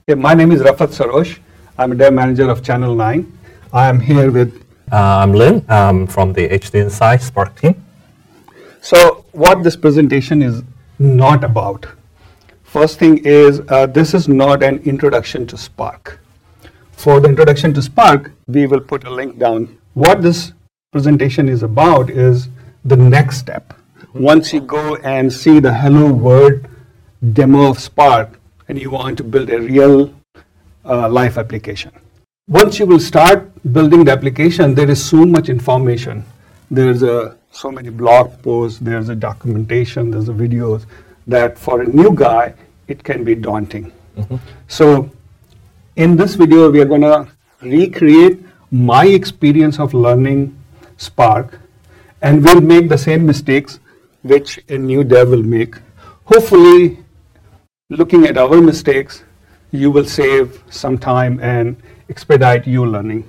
My name is Rafat Sarosh. I'm a dev manager of Channel 9. I am here with... I'm Lynn from the HD Insight Spark team. So what this presentation is not about. First thing is, this is not an introduction to Spark. For the introduction to Spark, we will put a link down. What this presentation is about is the next step. Once you go and see the Hello World demo of Spark, and you want to build a real life application. Once you will start building the application, there is so much information. There's so many blog posts, there's a documentation, there's a videos, that for a new guy, it can be daunting. So in this video, we are going to recreate my experience of learning Spark, and we'll make the same mistakes which a new dev will make. Hopefully, looking at our mistakes, you will save some time and expedite your learning.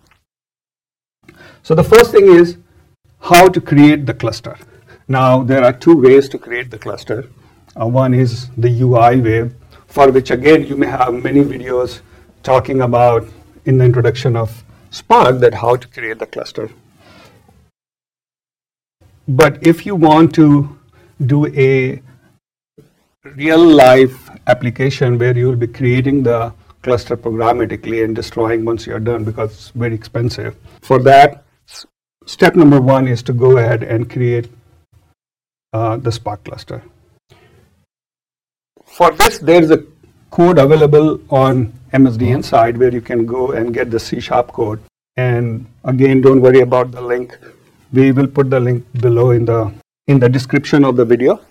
So the first thing is how to create the cluster. Now, there are two ways to create the cluster. One is the UI way, for which again, you may have many videos talking about in the introduction of Spark that how to create the cluster. But if you want to do a real life application where you will be creating the cluster programmatically and destroying once you're done because it's very expensive. For that, step number one is to go ahead and create the Spark cluster. For this, there's a code available on MSD Insight where you can go and get the C# code. And again, don't worry about the link. We will put the link below in the description of the video.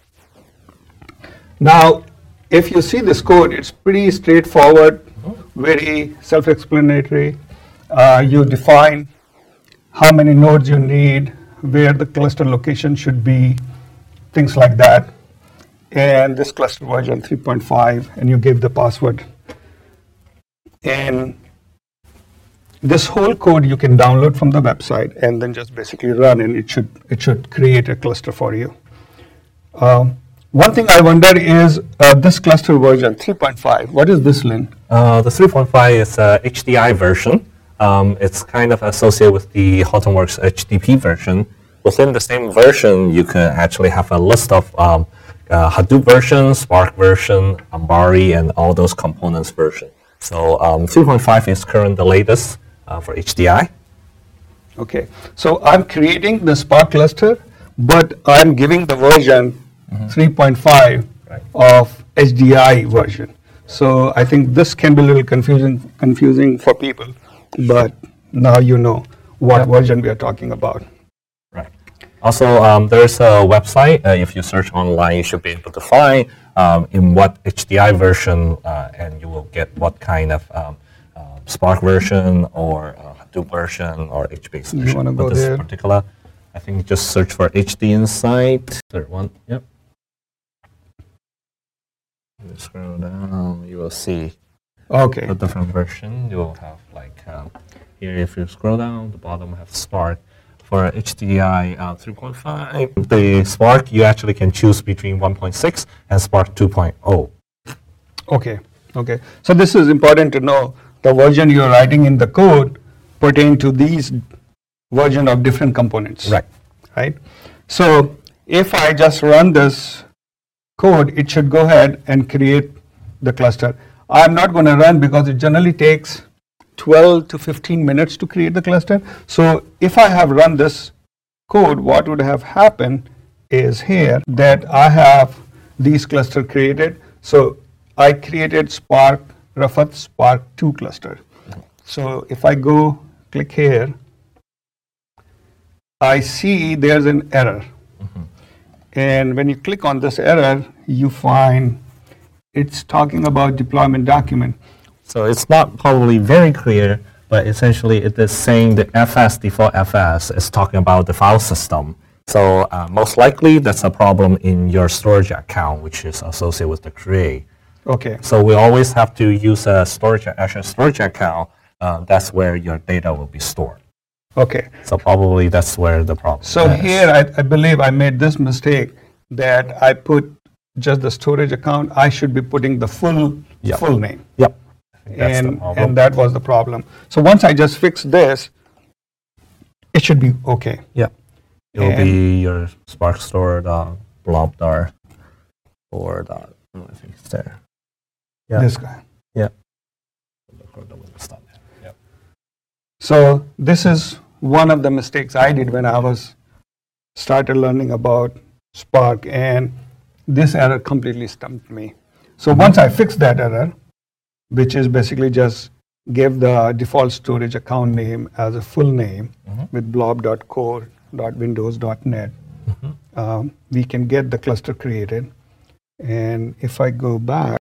Now, if you see this code, it's pretty straightforward, very self-explanatory. You define how many nodes you need, where the cluster location should be, things like that. And this cluster version 3.5, and you give the password. And this whole code you can download from the website and then just basically run, and it should create a cluster for you. One thing I wonder is this cluster version 3.5. What is this, Lynn? The 3.5 is a HDI version. It's kind of associated with the Hortonworks HDP version. Within the same version, you can actually have a list of Hadoop version, Spark version, Ambari, and all those components version. So 3.5 is currently the latest for HDI. Okay, so I'm creating the Spark cluster, but I'm giving the version 3.5 of HDI version. So I think this can be a little confusing for people, but now you know what version we are talking about. Right. Also, there's a website. If you search online, you should be able to find in what HDI version, and you will get what kind of Spark version or Hadoop version or HBase version. You want to go this there? Particular, I think just search for HD Insight. Third one. Yep. You scroll down, you will see a different version. You will have like here. If you scroll down, the bottom have Spark. For HDI 3.5, the Spark, you actually can choose between 1.6 and Spark 2.0. Okay. So this is important to know. The version you're writing in the code pertain to these version of different components. Right. So if I just run this code, it should go ahead and create the cluster. I'm not going to run because it generally takes 12 to 15 minutes to create the cluster. So if I have run this code, what would have happened is here that I have these cluster created. So I created Spark Rafat Spark 2 cluster. So if I go click here, I see there's an error. And when you click on this error, you find it's talking about deployment document. So it's not probably very clear, but essentially it is saying the FS, default FS, is talking about the file system. So most likely that's a problem in your storage account, which is associated with the Cray. Okay. So we always have to use a Azure storage account. That's where your data will be stored. Okay. So probably that's where the problem is. So here I believe I made this mistake that I put just the storage account. I should be putting the full name. Yep. That's the problem. and that was the problem. So once I just fix this, it should be okay. Yeah. It will be your Spark store blob.dar or I think it's there. Yeah. This guy. Yeah. So this is one of the mistakes I did when I was started learning about Spark, and this error completely stumped me. So once I fixed that error, which is basically just give the default storage account name as a full name with blob.core.windows.net, we can get the cluster created. And if I go back,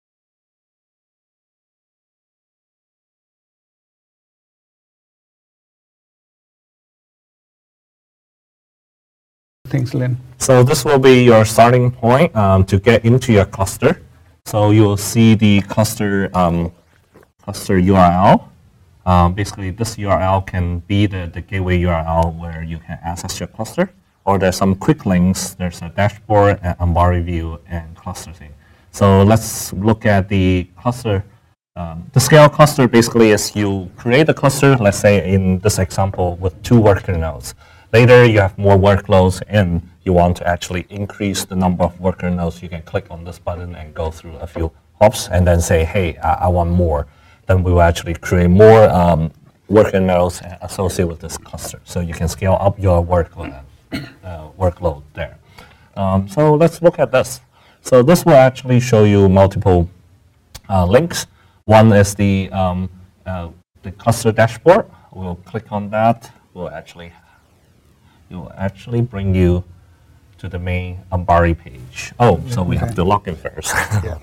things, Lynn. So this will be your starting point to get into your cluster. So you will see the cluster cluster URL. Basically, this URL can be the gateway URL where you can access your cluster. Or there's some quick links. There's a dashboard, an Ambari view, and cluster thing. So let's look at the cluster. The scale cluster basically is you create a cluster, let's say in this example, with 2 worker nodes. Later, you have more workloads and you want to actually increase the number of worker nodes. You can click on this button and go through a few hops and then say, hey, I want more. Then we will actually create more worker nodes associated with this cluster. So you can scale up your workload there. So let's look at this. So this will actually show you multiple links. One is the cluster dashboard. We'll click on that. It will actually bring you to the main Ambari page. Oh, so we have to log in first. Yeah.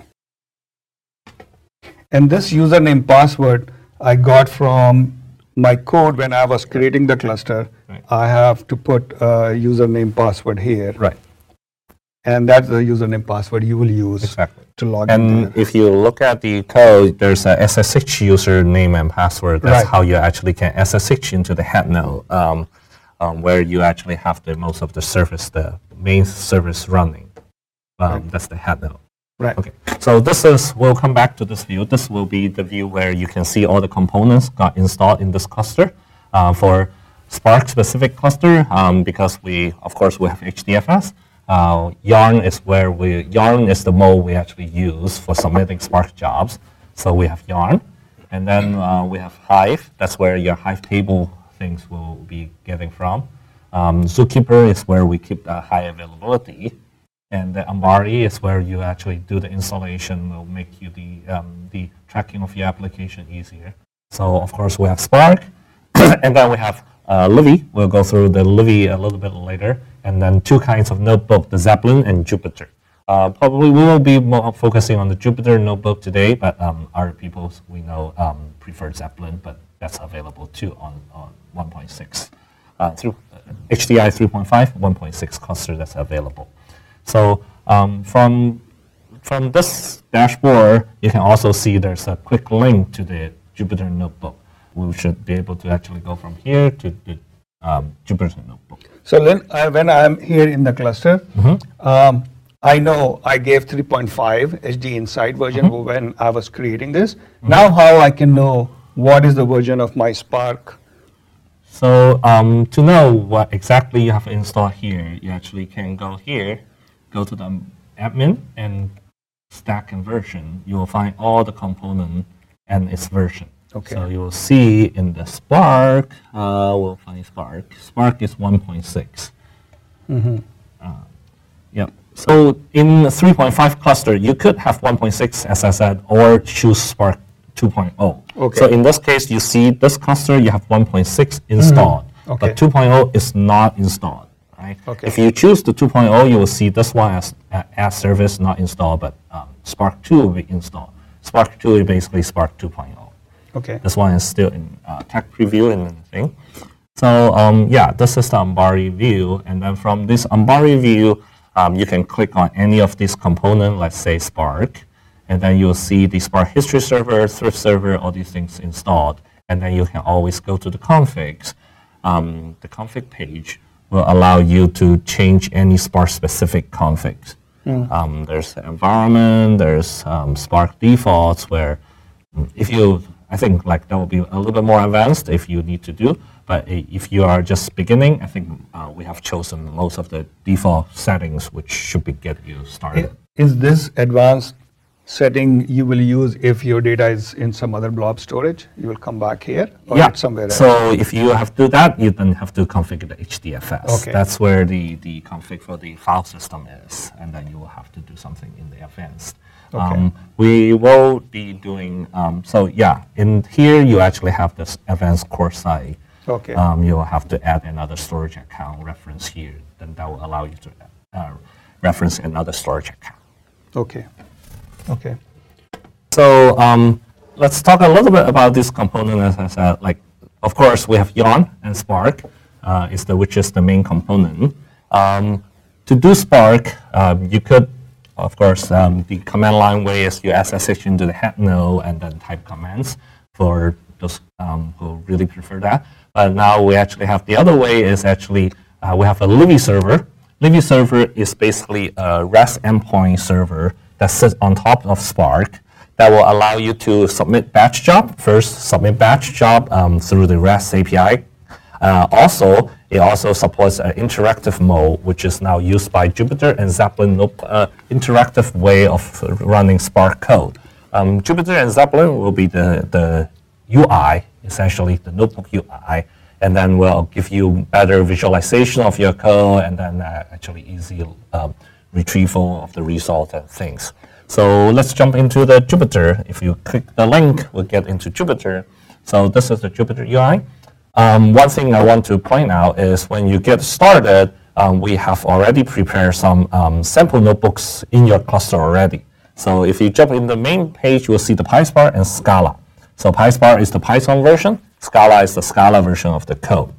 And this username password I got from my code when I was creating the cluster. Right. I have to put a username password here. Right. And that's the username password you will use Exactly. to log in. And if you look at the code, there's a SSH username and password. That's how you actually can SSH into the head node, where you actually have most of the service, the main service running. That's the head node. Right. Okay. So we'll come back to this view. This will be the view where you can see all the components got installed in this cluster. For Spark specific cluster, because we have HDFS. Yarn is the mode we actually use for submitting Spark jobs. So we have Yarn, and then we have Hive. That's where your Hive table things will be getting from. Zookeeper is where we keep the high availability, and the Ambari is where you actually do the installation. Will make you the tracking of your application easier. So of course we have Spark, and then we have Livy. We'll go through the Livy a little bit later. And then 2 kinds of notebook, the Zeppelin and Jupyter. Probably we will be more focusing on the Jupyter notebook today, but other people we know prefer Zeppelin, but that's available too on 1.6. Through HDI 3.5, 1.6 cluster that's available. So from this dashboard, you can also see there's a quick link to the Jupyter notebook. We should be able to actually go from here to the Jupyter notebook. So Lynn, when I'm here in the cluster, I know I gave 3.5 HD Insight version when I was creating this. Now how I can know what is the version of my Spark? So to know what exactly you have installed here, you actually can go here, go to the admin and stack and version. You will find all the component and its version. Okay. So you will see in the Spark, we'll find Spark. Spark is 1.6. Yeah. So in the 3.5 cluster, you could have 1.6, as I said, or choose Spark 2.0. Okay. So in this case, you see this cluster, you have 1.6 installed, Okay. but 2.0 is not installed. Right? Okay. If you choose the 2.0, you will see this one as service not installed, but Spark 2 will be installed. Spark 2 is basically Spark 2.0. Okay. This one is still in tech preview and everything. So yeah, this is the Ambari view. And then from this Ambari view, you can click on any of these components, let's say Spark, and then you'll see the Spark history server, thrift server, all these things installed. And then you can always go to the configs. The config page will allow you to change any Spark specific configs. There's the environment, there's Spark defaults where I think like that will be a little bit more advanced if you need to do. But if you are just beginning, I think we have chosen most of the default settings, which should be get you started. Is this advanced setting you will use if your data is in some other blob storage? You will come back here or Yeah. it's somewhere else? So if you have to do that, you then have to configure the HDFS. Okay. That's where the config for the file system is, and then you will have to do something in the advanced. Okay. We will be doing, so yeah, in here you actually have this advanced core site. Okay. You will have to add another storage account reference here. Then that will allow you to reference another storage account. Okay. Okay. So let's talk a little bit about this component. As I said, like, of course, we have Yarn and Spark, which is the main component. To do Spark, you could, of course, the command line way is you SSH into the head node and then type commands for those who really prefer that. But now we actually have the other way is actually we have a Livy server. Livy server is basically a REST endpoint server that sits on top of Spark that will allow you to submit batch job. First, submit batch job through the REST API. Also, it also supports an interactive mode, which is now used by Jupyter and Zeppelin, interactive way of running Spark code. Jupyter and Zeppelin will be the UI, essentially the notebook UI, and then will give you better visualization of your code and then actually easy retrieval of the result and things. So let's jump into the Jupyter. If you click the link, we'll get into Jupyter. So this is the Jupyter UI. One thing I want to point out is when you get started, we have already prepared some sample notebooks in your cluster already. So if you jump in the main page, you'll see the PySpark and Scala. So PySpark is the Python version. Scala is the Scala version of the code.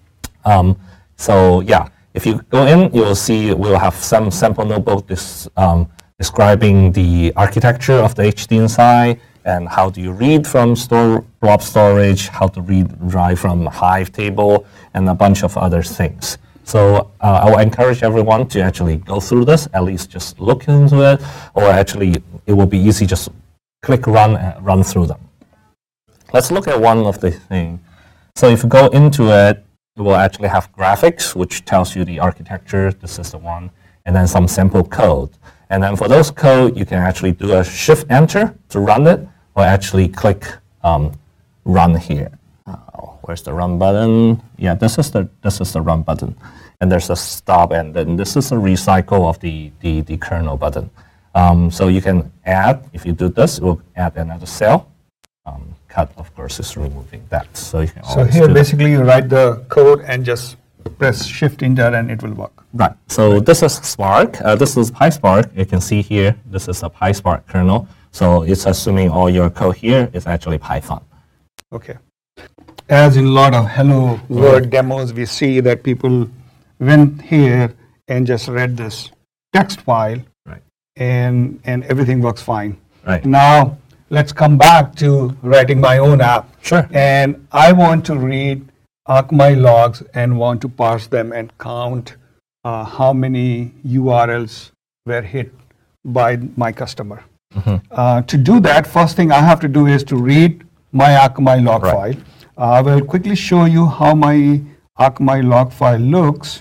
So yeah, if you go in, you'll see we'll have some sample notebook describing the architecture of the HD inside and how do you read from blob storage, how to write from Hive table, and a bunch of other things. So I will encourage everyone to actually go through this, at least just look into it, or actually it will be easy, just click run and run through them. Let's look at one of the things. So if you go into it, it will actually have graphics, which tells you the architecture, this is the one, and then some sample code. And then for those code, you can actually do a shift enter to run it, or actually click run here. Where's the run button? Yeah, this is the run button. And there's a stop, and then this is a recycle of the kernel button. So you can add, if you do this, it will add another cell. Cut, of course, is removing that. So you can always here, basically, you write the code and just press shift enter and it will work. Right. So this is Spark. This is PySpark. You can see here, this is a PySpark kernel. So it's assuming all your code here is actually Python. Okay. As in a lot of Hello World demos, we see that people went here and just read this text file, right, and everything works fine. Right. Now, let's come back to writing my own app. Sure. And I want to read Akamai logs and want to parse them and count how many URLs were hit by my customer. Mm-hmm. To do that, first thing I have to do is to read my Akamai log file. I will quickly show you how my Akamai log file looks.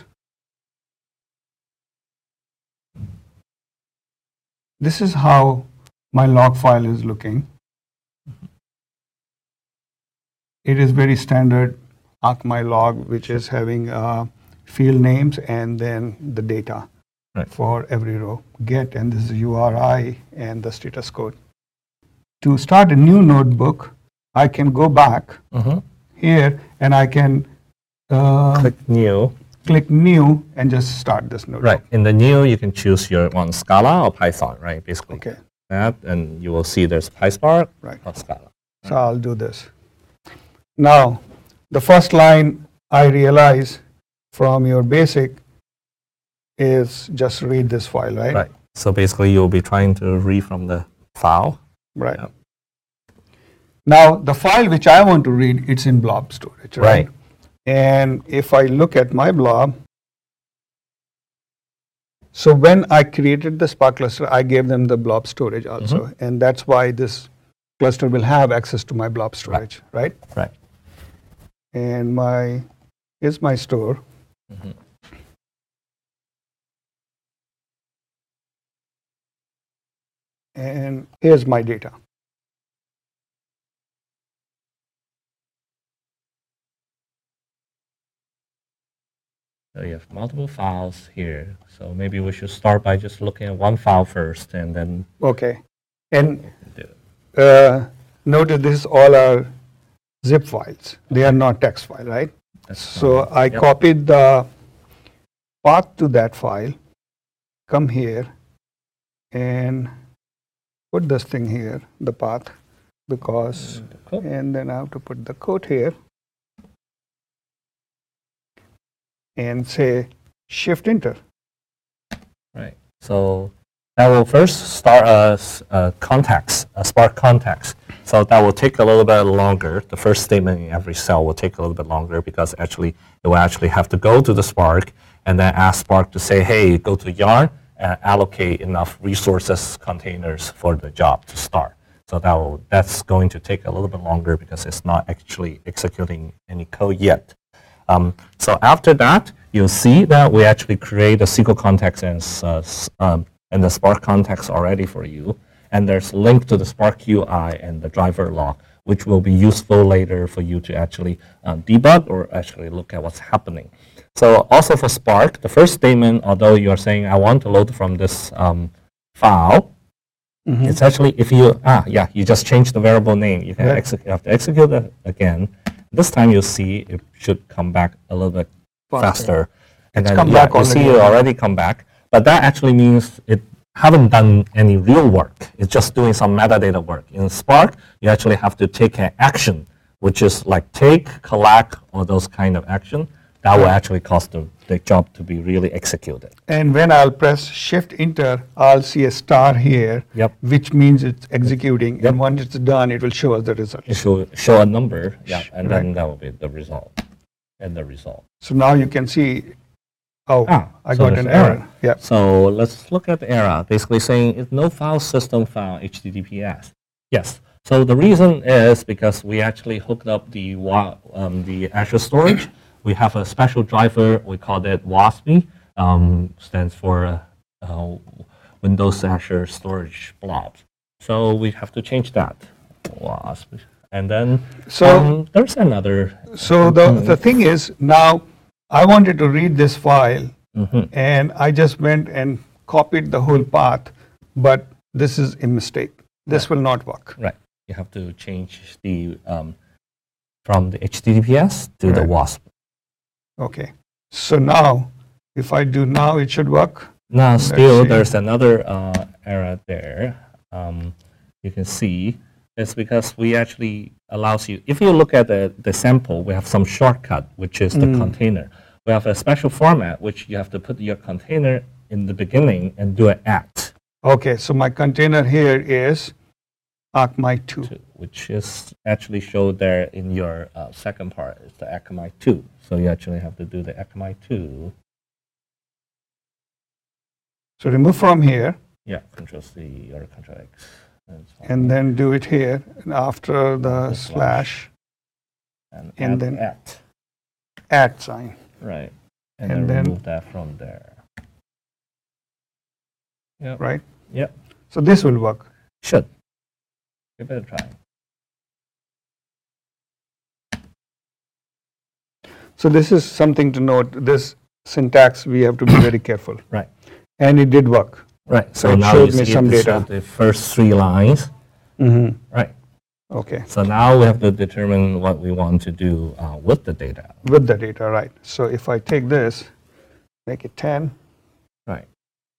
This is how my log file is looking. It is very standard Akamai log, which is having field names and then the data for every row. Get, and this is URI and the status code. To start a new notebook, I can go back here and I can click new and just start this notebook. Right. In the new, you can choose your one Scala or Python, right? Basically. Okay. That, and you will see there's PySpark or Scala. So I'll do this. Now, the first line I realize from your basic is just read this file, right? Right. So basically, you'll be trying to read from the file. Right. Yep. Now, the file which I want to read, it's in blob storage, right? And if I look at my blob, so when I created the Spark cluster, I gave them the blob storage also. And that's why this cluster will have access to my blob storage, right? Right. And here's my store. Mm-hmm. And here's my data. So you have multiple files here. So maybe we should start by just looking at one file first, and then. Okay. And notice this all are zip files. They are not text file, right? So fine. I copied the path to that file, come here, and put this thing here, the path, because, and then I have to put the code here, and say shift enter. Right. So that will first start a Spark context. So that will take a little bit longer. The first statement in every cell will take a little bit longer because actually it will actually have to go to the Spark and then ask Spark to say, hey, go to yarn and allocate enough resources containers for the job to start. So that's going to take a little bit longer because it's not actually executing any code yet. So after that, you'll see that we actually create a SQL context and the Spark context already for you. And there's a link to the Spark UI and the driver log, which will be useful later for you to actually debug or actually look at what's happening. So also for Spark, the first statement, although you're saying I want to load from this file, it's actually if you, you just changed the variable name. You can you have to execute it again. This time you'll see it should come back a little bit faster. And then you see it already come back. But that actually means it haven't done any real work. It's just doing some metadata work. In Spark, you actually have to take an action, which is like take, collect, or those kind of action. That will actually cause the job to be really executed. And when I'll press shift enter, I'll see a star here, which means it's executing. And once it's done, it will show us the result. It will show a number, and then that will be the result. And the result. So now you can see, I got an error. So let's look at the error. Basically saying it's no file system found HTTPS. Yes. So the reason is because we actually hooked up the Azure storage. We have a special driver. We call it WASP. Stands for Windows Azure Storage Blobs. So we have to change that. WASP. And then there's another. So the thing is, now I wanted to read this file, and I just went and copied the whole path, but this is a mistake. This will not work. Right. You have to change the from the HTTPS to the WASP. Okay. So now, if I do now, it should work. Now, still, there's another error there. You can see it's because we actually allows you, if you look at the sample, we have some shortcut, which is the container. We have a special format, which you have to put your container in the beginning and do an @ Okay, so my container here is Akamai2. Which is actually showed there in your second part. It's the Akamai2. So you actually have to do the Akamai2. So remove from here. Yeah, Control-C or Control-X. And then do it here. And after the slash. And then @ sign. Right. And then remove that from there. Yep. Right? Yep. So this will work. Should. Give it a try. So this is something to note. This syntax, we have to be very careful. Right. And it did work. Right. So it showed me some data. The first 3 lines. Right. Okay. So now we have to determine what we want to do with the data. With the data, right. So if I take this, make it 10. Right.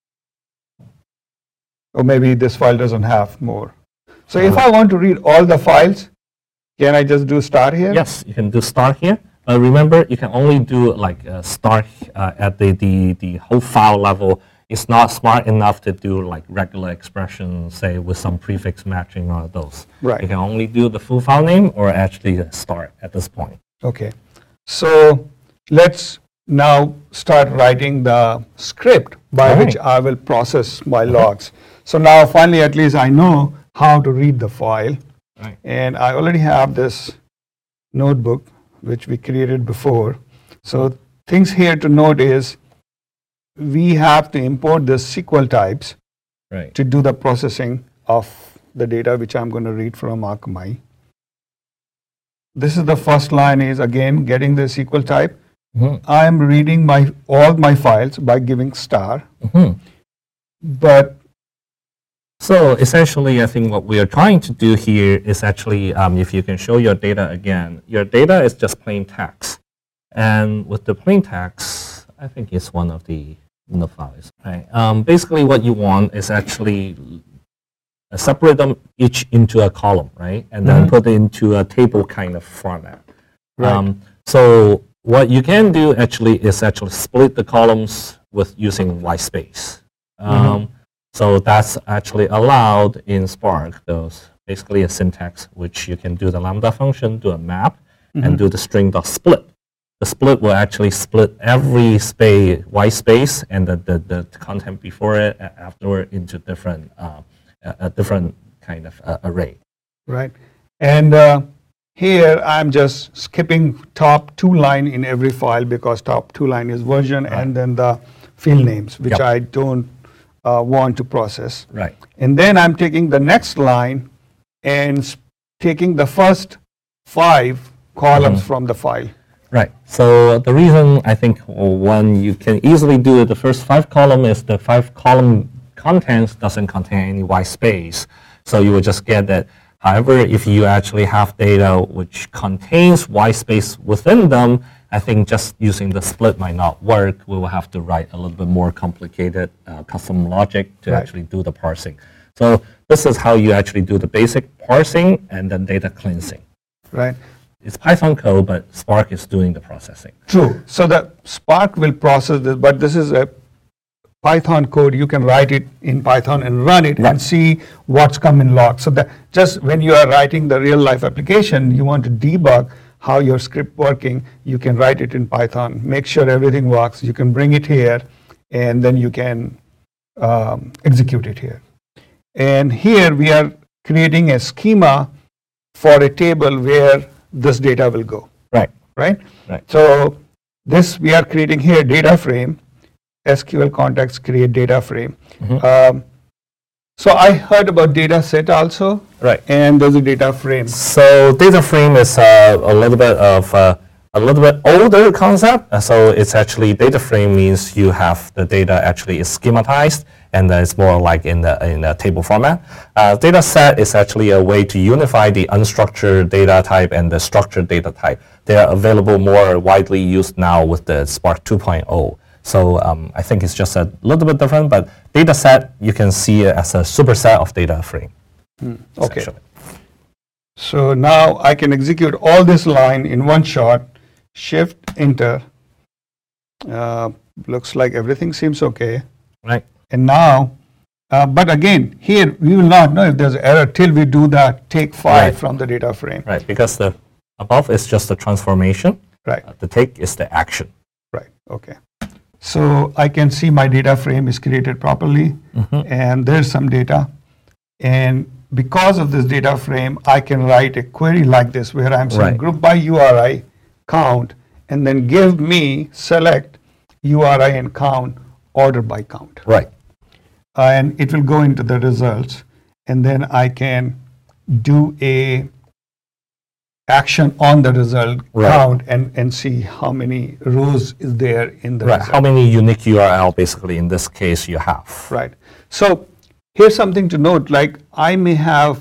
Or maybe this file doesn't have more. So if I want to read all the files, can I just do start here? Yes, you can do start here. But remember, you can only do like start at the whole file level. It's not smart enough to do like regular expressions, say with some prefix matching or those. Right. You can only do the full file name or actually start at this point. Okay. So let's now start writing the script by which I will process my logs. So now finally, at least I know how to read the file. Right. And I already have this notebook, which we created before. So things here to note is we have to import the SQL types Right. to do the processing of the data, which I'm going to read from Akamai. This is the first line is, again, getting the SQL type. I am reading all my files by giving star. But So essentially, I think what we are trying to do here is actually, if you can show your data again, your data is just plain text. And with the plain text, I think it's one of the files. Right. Basically, what you want is actually separate them each into a column, right? And then put it into a table kind of format. Right. So what you can do actually is actually split the columns with using white space. So that's actually allowed in Spark. Those basically a syntax which you can do the lambda function, do a map, and do the string.split. The split will actually split every white space and the content before it and afterward into different a different kind of array. Right. And here I'm just skipping top 2 line in every file because top 2 line is version and then the field names, which I don't want to process. Right. And then I'm taking the next line and taking the first 5 columns from the file. Right. So the reason I think one you can easily do it, the first 5 column is the 5 column contents doesn't contain any white space. So you will just get that. However, if you actually have data which contains white space within them, I think just using the split might not work. We will have to write a little bit more complicated custom logic to actually do the parsing. So this is how you actually do the basic parsing and then data cleansing. Right. It's Python code, but Spark is doing the processing. True. So the Spark will process this, but this is a Python code. You can write it in Python and run it and see what's come in log. So that just when you are writing the real life application, you want to debug how your script working, you can write it in Python, make sure everything works. You can bring it here, and then you can execute it here. And here we are creating a schema for a table where this data will go. Right. Right? Right. So this we are creating here data frame, SQL context create data frame. So I heard about data set also. Right. And there's a data frame. So data frame is a little bit of a little bit older concept. So it's actually data frame means you have the data actually is schematized, and then it's more like in the table format. Data set is actually a way to unify the unstructured data type and the structured data type. They are available more widely used now with the Spark 2.0. So I think it's just a little bit different, but data set you can see it as a superset of data frame. Okay. So now I can execute all this line in one shot. Shift enter. Looks like everything seems okay. Right. And now, but again, here we will not know if there's an error till we do that take 5 from the data frame. Right, because the above is just the transformation. Right. The take is the action. Right. Okay. So I can see my data frame is created properly, and there's some data. And because of this data frame, I can write a query like this where I'm saying group by URI count, and then give me select URI and count order by count. Right. And it will go into the results, and then I can do a action on the result count and see how many rows is there in the result. How many unique URL basically in this case you have. Right. So here's something to note, like I may have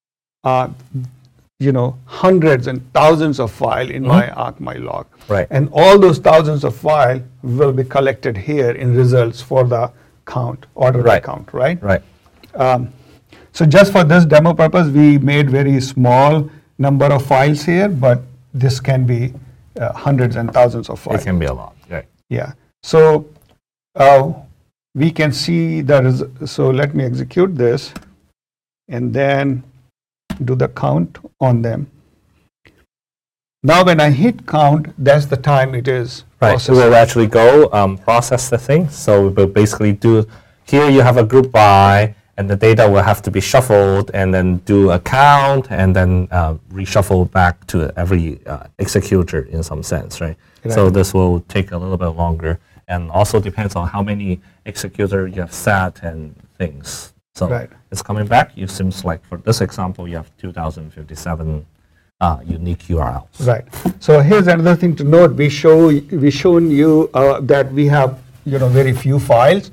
hundreds and thousands of files in my Akamai log. Right. And all those thousands of files will be collected here in results for the count, order by count, right? Right. So just for this demo purpose, we made very small number of files here, but this can be hundreds and thousands of files. It can be a lot, right. Yeah. So we can see so let me execute this and then do the count on them. Now when I hit count, that's the time it is processing. So we'll actually go process the thing. So we'll basically do, here you have a group by, and the data will have to be shuffled and then do a count and then reshuffle back to every executor in some sense, right? So this will take a little bit longer, and also depends on how many executors you have set and things. So it's coming back. It seems like for this example, you have 2057 unique URLs. Right. So here's another thing to note. We shown you that we have very few files,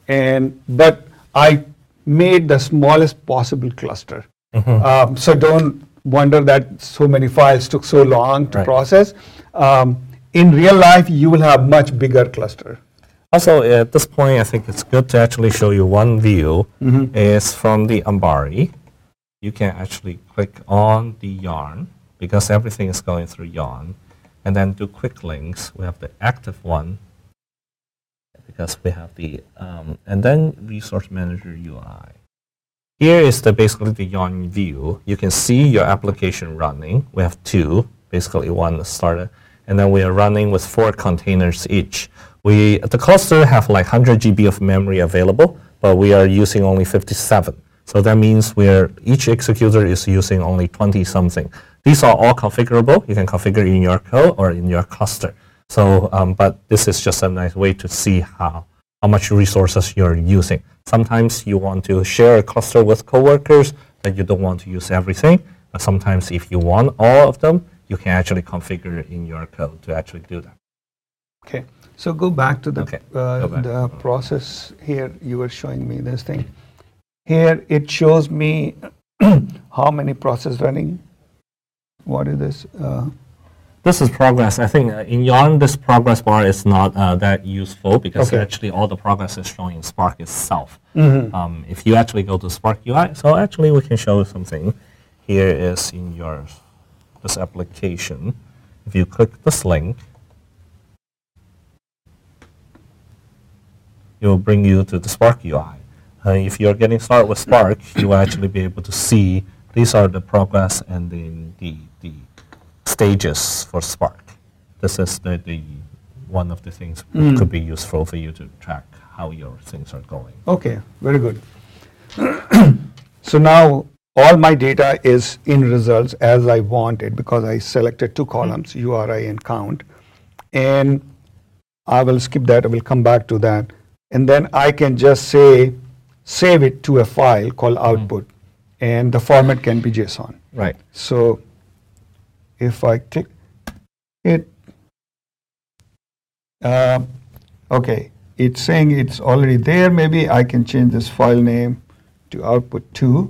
but I made the smallest possible cluster. So don't wonder that so many files took so long to process. In real life, you will have much bigger cluster. Also, at this point, I think it's good to actually show you one view. Is from the Ambari. You can actually click on the yarn because everything is going through yarn, and then do quick links. We have the active one because we have the and then Resource Manager UI. Here is basically the yarn view. You can see your application running. We have two, basically one started, and then we are running with 4 containers each. The cluster have like 100 GB of memory available, but we are using only 57. So that means each executor is using only 20 something. These are all configurable. You can configure in your code or in your cluster. So, but this is just a nice way to see how much resources you're using. Sometimes you want to share a cluster with coworkers, but you don't want to use everything. But sometimes if you want all of them, you can actually configure in your code to actually do that. Okay. So go back to the process here. You were showing me this thing. Here it shows me how many processes running. What is this? This is progress. I think in Yarn, this progress bar is not that useful because actually all the progress is showing in Spark itself. If you actually go to Spark UI, so actually we can show you something. Here is in this application. If you click this link, it will bring you to the Spark UI. If you're getting started with Spark, you will actually be able to see these are the progress and the stages for Spark. This is the one of the things that could be useful for you to track how your things are going. Okay, very good. So now all my data is in results as I wanted because I selected 2 columns, URI and count. And I will skip that. I will come back to that. And then I can just save it to a file called output. And the format can be JSON. Right. So if I click it, okay, it's saying it's already there. Maybe I can change this file name to output2,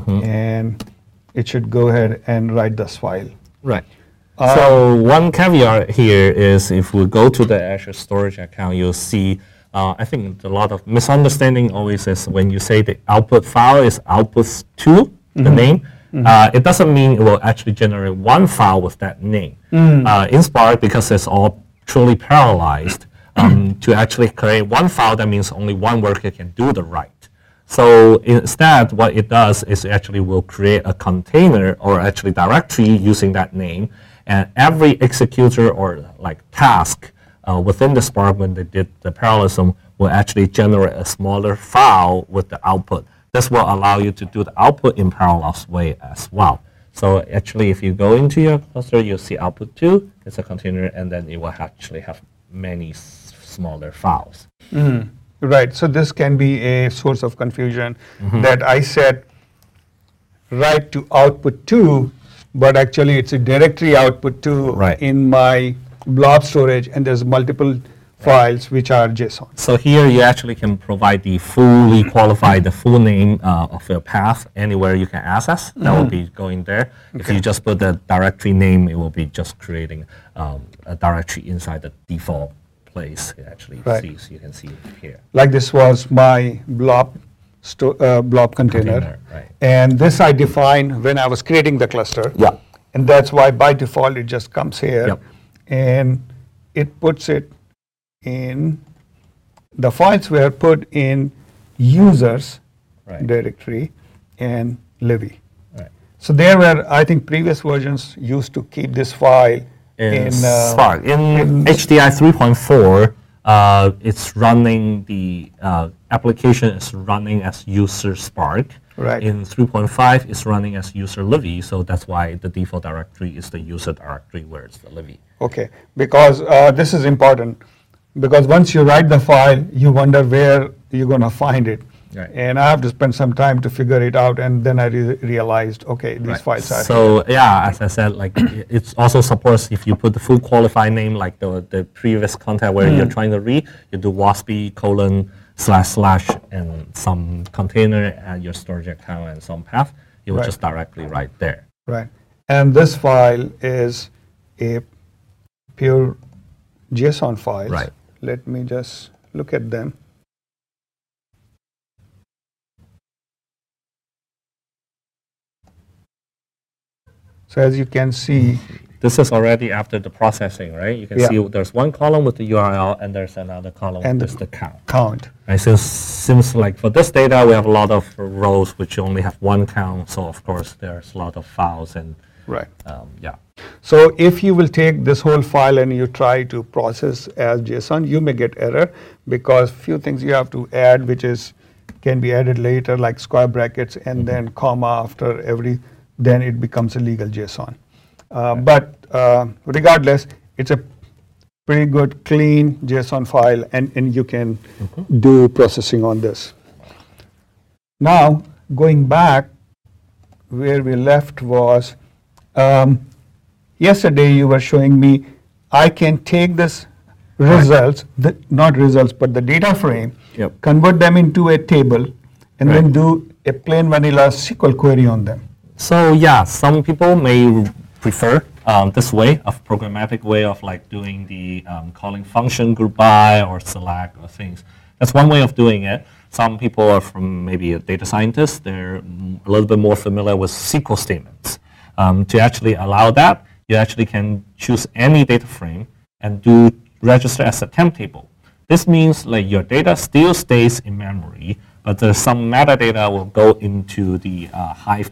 and it should go ahead and write this file. Right. So one caveat here is if we go to the Azure Storage account, you'll see I think a lot of misunderstanding always is when you say the output file is outputs2, the name, it doesn't mean it will actually generate one file with that name. In Spark, because it's all truly parallelized, to actually create one file, that means only one worker can do the write. So instead, what it does is actually will create a container or actually directory using that name, and every executor or like task within the Spark, when they did the parallelism, will actually generate a smaller file with the output. This will allow you to do the output in parallel way as well. So actually, if you go into your cluster, you'll see output2, it's a container, and then it will actually have many smaller files. Right, so this can be a source of confusion that I said write to output2, but actually it's a directory output2 in my blob storage, and there's multiple files which are JSON. So here you actually can provide the fully qualified, the full name of your path anywhere you can access. That will be going there. If you just put the directory name, it will be just creating a directory inside the default place. It actually sees, you can see it here. Like this was my blob container. And this I defined when I was creating the cluster. And that's why by default it just comes here. And it puts it in, the files were put in users directory and Livy. So there were, I think, previous versions used to keep this file in Spark. In HDI 3.4, it's running the application is running as user Spark. Right. In 3.5, it's running as user Livy, so that's why the default directory is the user directory where it's the Livy. Okay, because this is important, because once you write the file, you wonder where you're going to find it. Right. And I have to spend some time to figure it out, and then I realized, okay, these files are here. So yeah, as I said, like it also supports if you put the full qualified name, like the previous content where you're trying to read, you do WASP:// and some container and your storage account and some path, you will Right. just directly write there. Right. And this file is a pure JSON file. Right. Let me just look at them. So as you can see, This is already after the processing, right? You can Yeah. see there's one column with the URL and there's another column And with the the count. count. Right, so seems like for this data, we have a lot of rows which only have one count. So of course, there's a lot of files and Right. yeah. So if you will take this whole file and you try to process as JSON, you may get error because few things you have to add, which is can be added later, like square brackets and then comma after every, then it becomes a legal JSON. But regardless, it's a pretty good clean JSON file, and you can do processing on this. Now, going back, where we left was, yesterday you were showing me I can take this results, not results, but the data frame, Yep. convert them into a table, and then do a plain vanilla SQL query on them. So yeah, some people may prefer this way of programmatic way of like doing the calling function group by or select or things. That's one way of doing it. Some people are from maybe a data scientist. They're a little bit more familiar with SQL statements. To actually allow that, you actually can choose any data frame and do register as a temp table. This means like your data still stays in memory, but there's some metadata will go into the Hive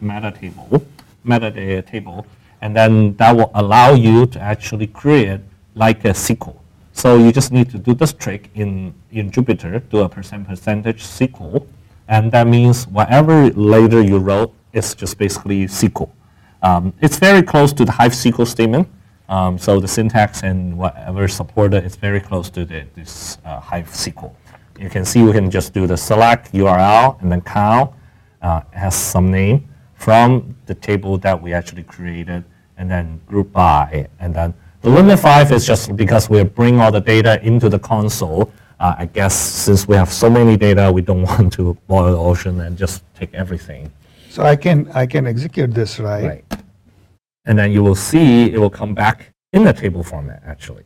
metadata table, and then that will allow you to actually create like a SQL. So you just need to do this trick in Jupyter, do a percentage SQL, and that means whatever later you wrote is just basically SQL. It's very close to the Hive SQL statement. So the syntax and whatever supported is very close to this Hive SQL. You can see we can just do the select URL and then count has some name from the table that we actually created, and then group by, and then the limit 5 is just because we bring all the data into the console. I guess since we have so many data, we don't want to boil the ocean and just take everything. So I can execute this, right? Right. And then you will see it will come back in the table format actually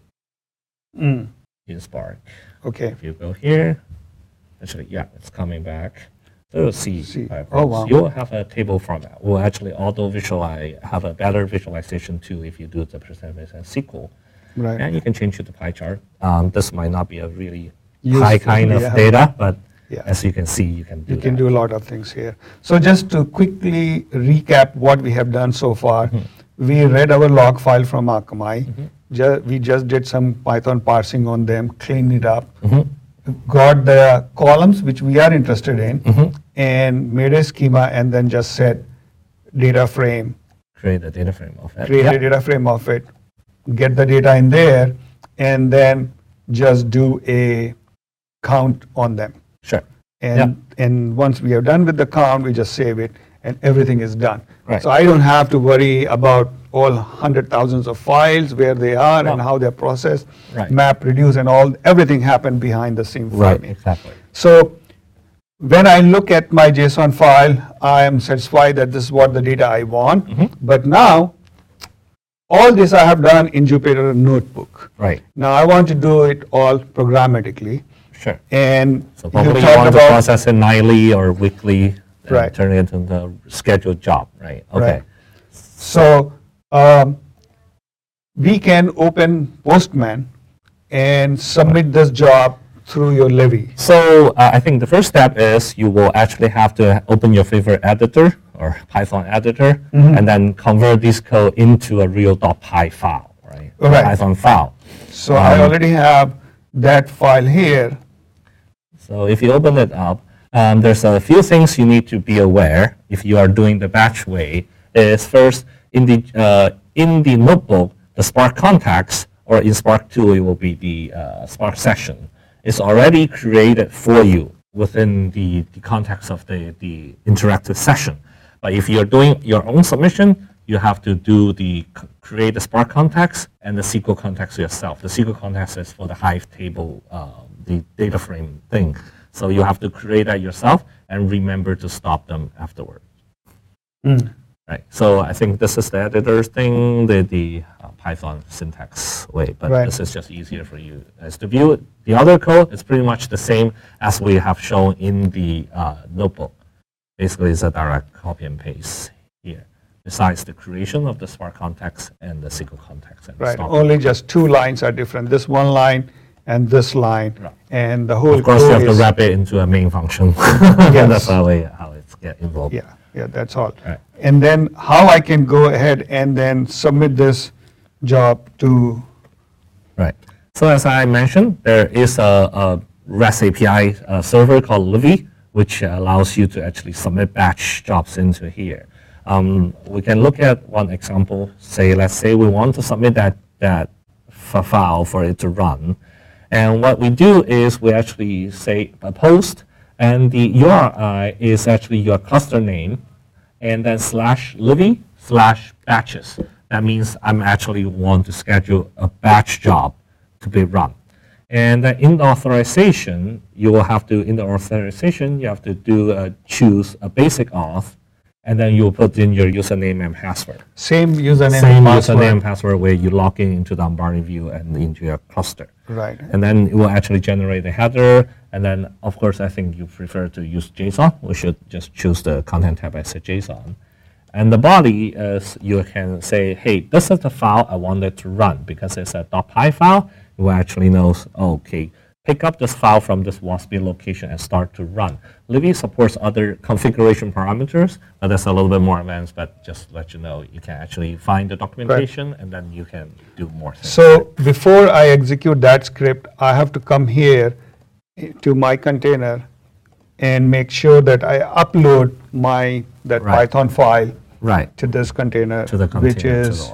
in Spark. Okay. If you go here, actually, yeah, it's coming back. So you'll see. Oh, wow. You'll have a table format. We'll actually auto visualize, have a better visualization too if you do the percentage and SQL. Right. And you can change it to pie chart. This might not be a really Useful, high kind of yeah. data, but Yeah. as you can see, you can do You can that. do a lot of things here. So just to quickly recap what we have done so far, we read our log file from Akamai. We just did some Python parsing on them, cleaned it up, got the columns which we are interested in, and made a schema, and then just said data frame, Create a data frame of it. create Yeah. a data frame of it, get the data in there, and then just do a count on them. Sure. And once we are done with the count, we just save it, and everything is done. Right. So I don't have to worry about all 100,000s of files, where they are and No. how they're processed, Right. map, reduce, and everything happened behind the scene for Right, me. exactly. So when I look at my JSON file, I am satisfied that this is what the data I want. But now, all this I have done in Jupyter Notebook. Right. Now I want to do it all programmatically. Sure. And So probably you talked want to about- process it nightly or weekly, and Right. turn it into the scheduled job, right? Okay. Right. So we can open Postman and submit this job through your Livy. So I think the first step is you will actually have to open your favorite editor or Python editor, and then convert this code into a real .py file, right? Right. Python file. So I already have that file here. So if you open it up, there's a few things you need to be aware if you are doing the batch way. Is first, in the notebook, the Spark contacts, or in Spark 2, it will be the Spark session, is already created for you within the context of the interactive session. But if you're doing your own submission, you have to do create the Spark contacts and the SQL contacts yourself. The SQL contacts is for the Hive table, the data frame thing. So you have to create that yourself and remember to stop them afterward. Right. So I think this is the editor's thing, the Python syntax way, but this is just easier for you as to view it. The other code is pretty much the same as we have shown in the notebook. Basically, it's a direct copy and paste here, besides the creation of the Spark context and the SQL context. And only just 2 lines are different. This one line and this line, and the whole Of course, you have to wrap it into a main function. That's how it's get involved. Yeah, that's all. And then how I can go ahead and then submit this job to... Right. So as I mentioned, there is a REST API server called Livy, which allows you to actually submit batch jobs into here. We can look at one example. Let's say we want to submit that file for it to run. And what we do is we actually say a post, and the URI is actually your cluster name, and then /livy/batches. That means I'm actually want to schedule a batch job to be run. And in the authorization, you have to choose a basic auth, and then you put in your username and password. Same username and password where you log in into the Ambari view and into your cluster. Right. And then it will actually generate a header. And then, of course, I think you prefer to use JSON. We should just choose the content type as a JSON. And the body is you can say, hey, this is the file I wanted to run because it's a .py file. It will actually know, okay, pick up this file from this WASP location and start to run. Livy supports other configuration parameters, but that's a little bit more advanced, but just to let you know, you can actually find the documentation and then you can do more things. So before I execute that script, I have to come here to my container and make sure that I upload that Python file to this container, which is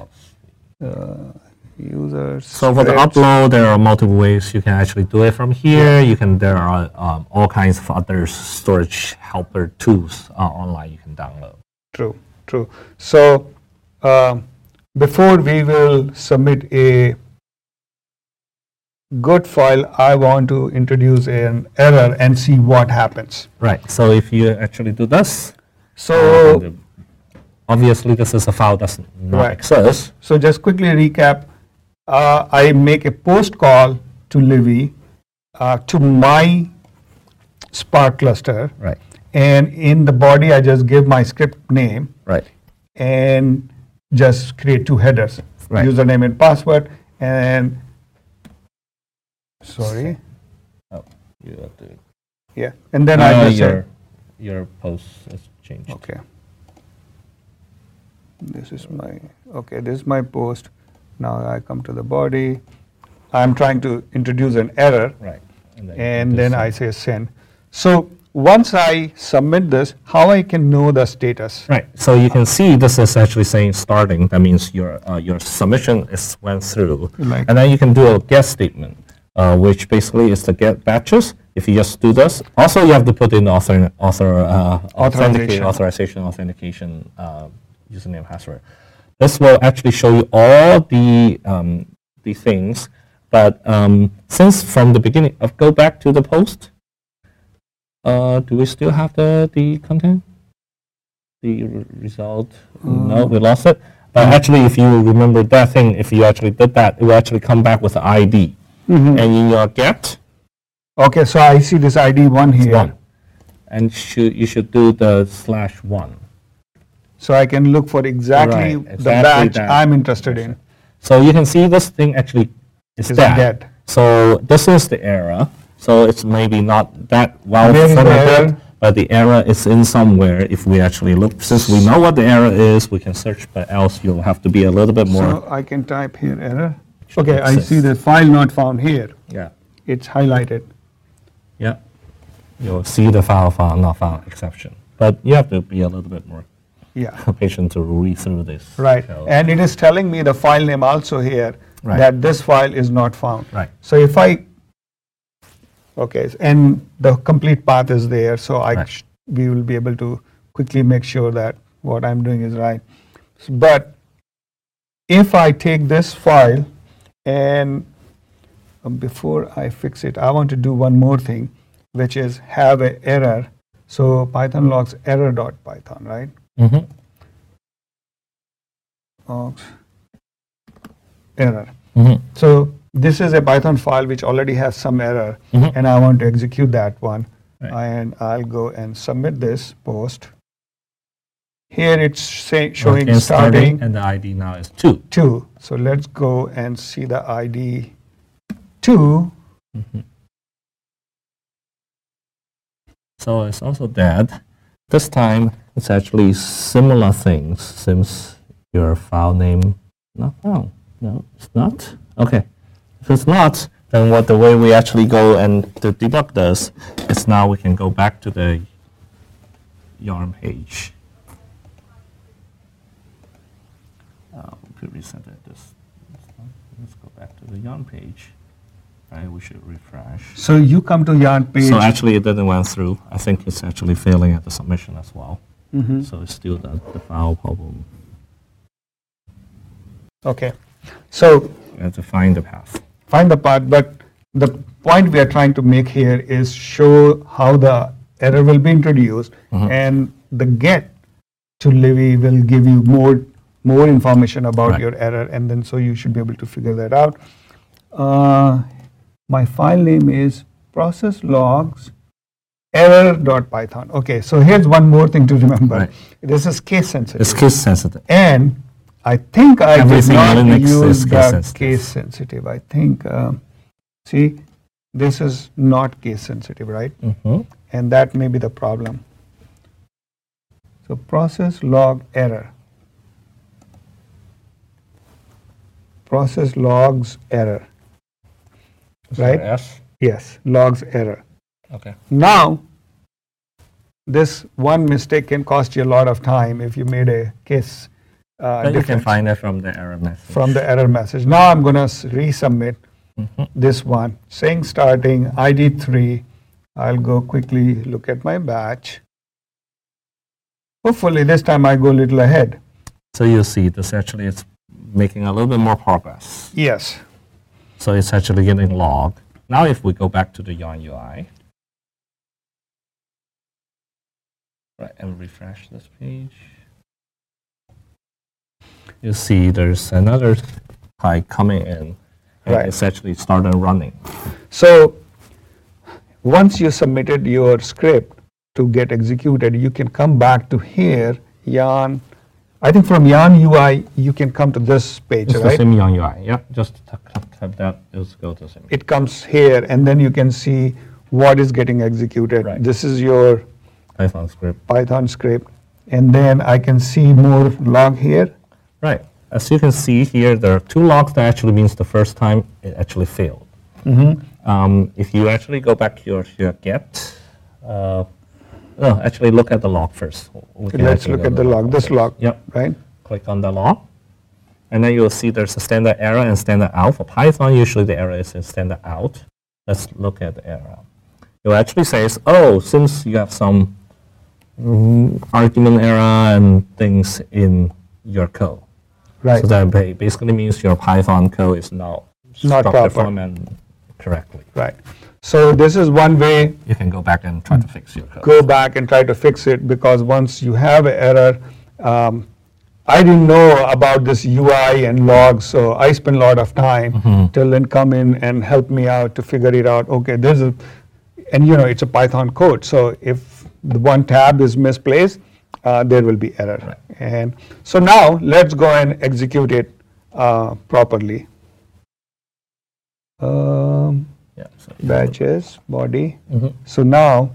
users. So for the upload, there are multiple ways you can actually do it from here. There are all kinds of other storage helper tools online you can download. True. So before we will submit a good file, I want to introduce an error and see what happens. Right. So if you actually do this, obviously this is a file that does not exist. So just quickly recap. I make a post call to Livy to my Spark cluster. Right. And in the body, I just give my script name. Right. And just create 2 headers. Right. Username and password. And sorry. Oh, you have to. Yeah. And then I just say your post has changed. Okay. This is my post. Now I come to the body. I'm trying to introduce an error. Right. And then I say send. So once I submit this, how I can know the status? Right. So you can see this is actually saying starting. That means your submission went through. And then you can do a get statement, which basically is to get batches. If you just do this, also you have to put in authorization username password. This will actually show you all the things, but since from the beginning, go back to the post. Do we still have the content? The result? No, we lost it. But actually, if you remember that thing, if you actually did that, it will actually come back with the ID. And in your get. Okay, so I see this ID 1 here. 1. And you should do the /1. So I can look for exactly the batch I'm interested in. So you can see this thing actually is dead. So this is the error. So it's maybe not that well formatted, but the error is in somewhere. If we actually look, since we know what the error is, we can search, but else you'll have to be a little bit more. So I can type here error. Okay, I see the file not found here. Yeah. it's highlighted. Yeah. You'll see the file not found exception. But you have to be a little bit more Yeah. patient to read through this. Right. code. And it is telling me the file name also here Right. that this file is not found. Right. So if okay, and the complete path is there, so Right. we will be able to quickly make sure that what I'm doing is right. But if I take this file and before I fix it, I want to do one more thing, which is have an error. So Python logs error.python, right? Mhm. Logs error. Mhm. So this is a Python file which already has some error, Mhm. and I want to execute that one. Right. And I'll go and submit this post. Here it's showing Okay, starting and the ID now is 2. 2. So let's go and see the ID 2. So it's also dead. This time it's actually similar things since your file name not found. No, it's not. Okay. If it's not, then the way we actually go and to debug this is now we can go back to the yarn page. We could reset it. Let's go back to the yarn page. Right, we should refresh. So you come to Yarn page. So actually it didn't went through. I think it's actually failing at the submission as well. So it's still the file problem. Okay. So We have to find the path. find the path, but the point we are trying to make here is show how the error will be introduced, and the get to Livy will give you more information about Right. your error, and then so you should be able to figure that out. My file name is process logs error.python. Okay, so here's one more thing to remember. Right. This is case sensitive. It's case sensitive. And I think I did Everything not in Linux use is case the sensitive. case sensitive. I think, see, this is not case sensitive, right? And that may be the problem. So process log error. Process logs error. Right? S? Yes, logs error. Okay. Now, this one mistake can cost you a lot of time if you made a case But you can difference find it from the error message. from the error message. Now I'm going to resubmit this one, saying starting ID 3. I'll go quickly look at my batch. Hopefully this time I go a little ahead. So you see this actually is making a little bit more progress. Yes. So it's actually getting logged. Now if we go back to the Yarn UI, right, and refresh this page, you see there's another type coming in, and Right. it's actually started running. So once you submitted your script to get executed, you can come back to here, Yarn. I think from Yarn UI, you can come to this page, It's the right? same Yarn UI. Yeah, just tap that. It'll go to the same. It comes here, and then you can see what is getting executed. Right. This is your Python script. Python script, and then I can see more log here. Right. As you can see here, there are 2 logs that actually means the first time it actually failed. If you actually go back to your get, no, actually look at the log first. We can Let's actually look go at to the log, this first. log, Yep. right? Click on the log, and then you'll see there's a standard error and standard out. For Python, usually the error is in standard out. Let's look at the error. It actually says, oh, since you have some argument error and things in your code. Right. So that basically means your Python code is not Not structured proper. format correctly. Right. So this is one way. You can go back and try to fix your code. Go back and try to fix it, because once you have an error, I didn't know about this UI and logs, so I spent a lot of time till then come in and help me out to figure it out. Okay, there's a, and it's a Python code, so if the one tab is misplaced, there will be error. Right. And so now let's go and execute it properly. Yeah, so Batches, body. So now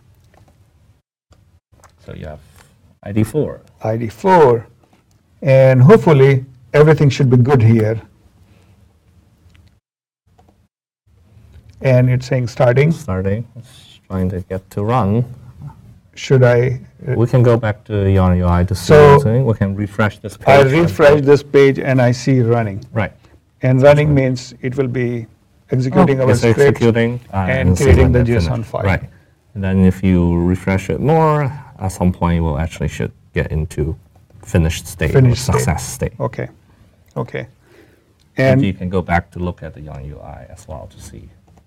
you have ID 4. ID 4, and hopefully everything should be good here. and it's saying starting. Starting. It's trying to get to run. Should I? We can go back to Yarn UI to see So, something. We can refresh this page. I refresh this page and I see running. Right. And running means it will be executing our It's script executing and see creating when the it JSON finished. file. Right. And then if you refresh it more, at some point we'll actually should get into finished state, Finished or state. success state. Okay. Okay. And you And can go back to look at the Yarn UI as well to see.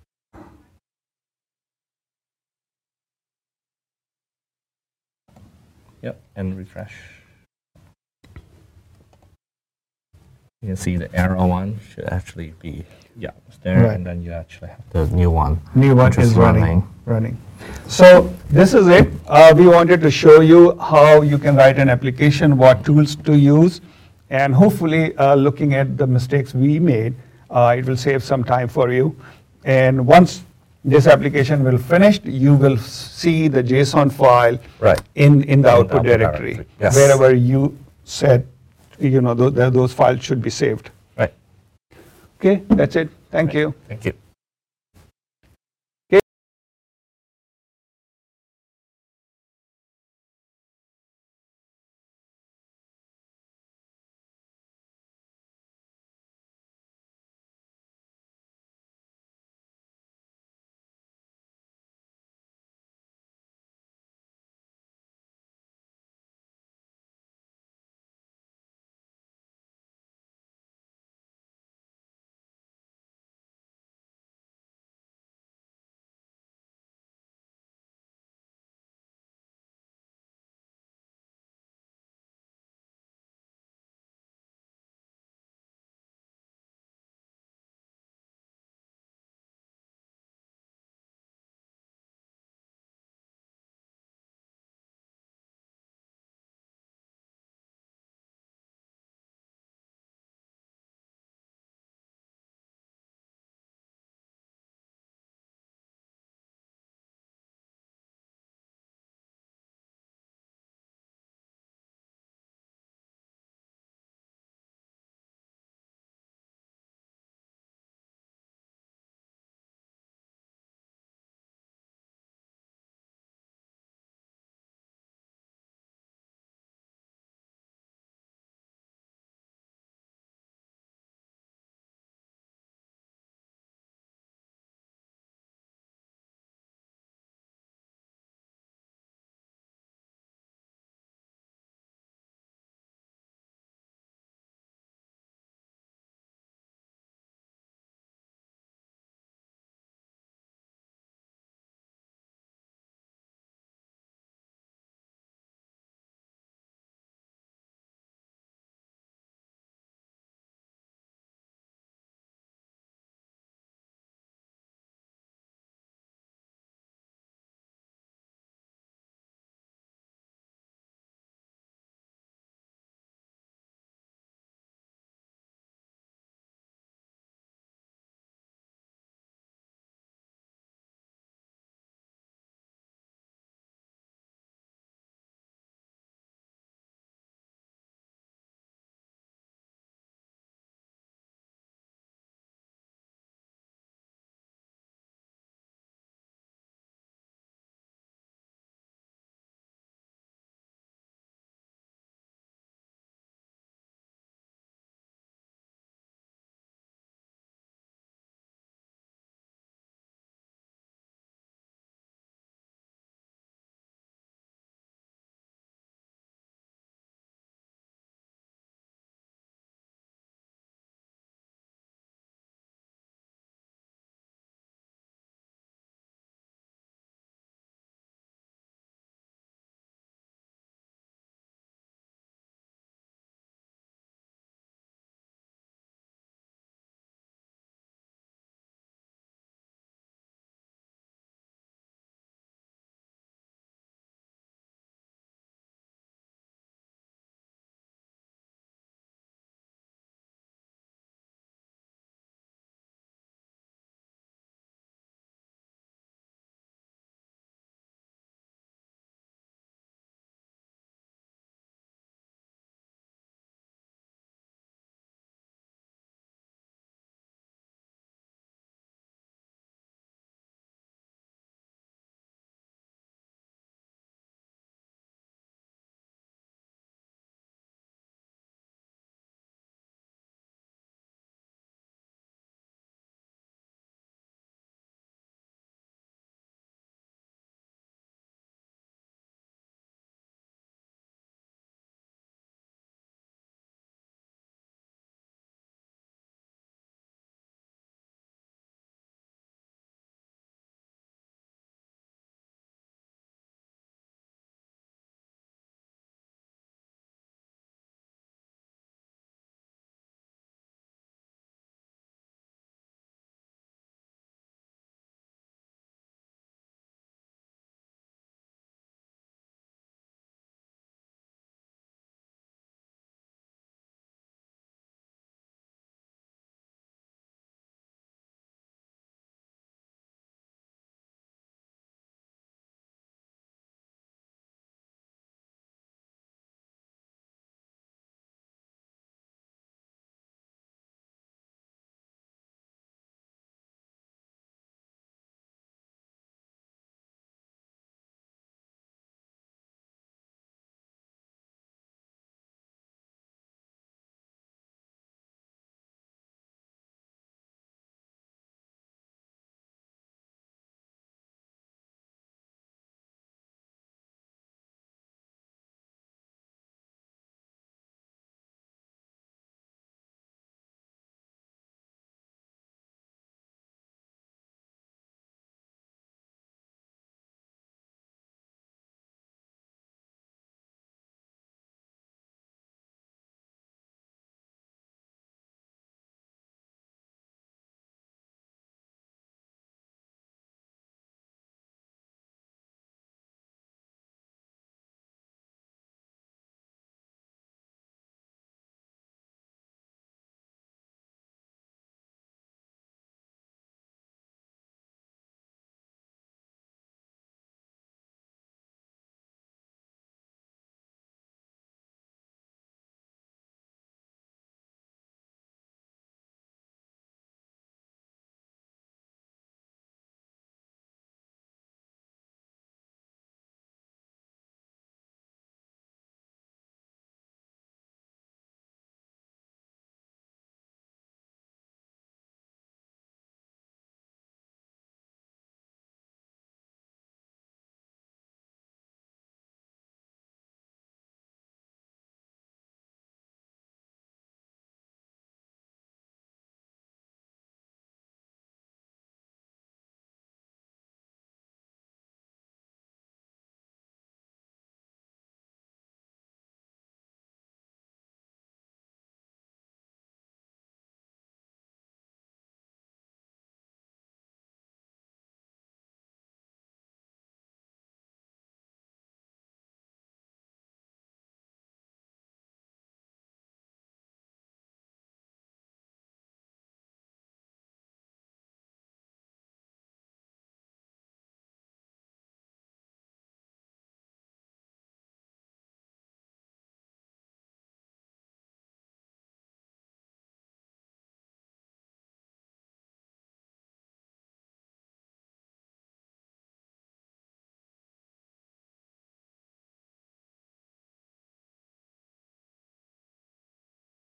Yep, and refresh. You can see the arrow one should actually be, it's there, Right. and then you actually have the new one. new one which is running. So this is it. We wanted to show you how you can write an application, what tools to use, and hopefully looking at the mistakes we made, it will save some time for you. And once this application will finish, you will see the JSON file Right. in the output directory, Yes. wherever you said, those files should be saved. Right. Okay, that's it. Thank you. Thank you.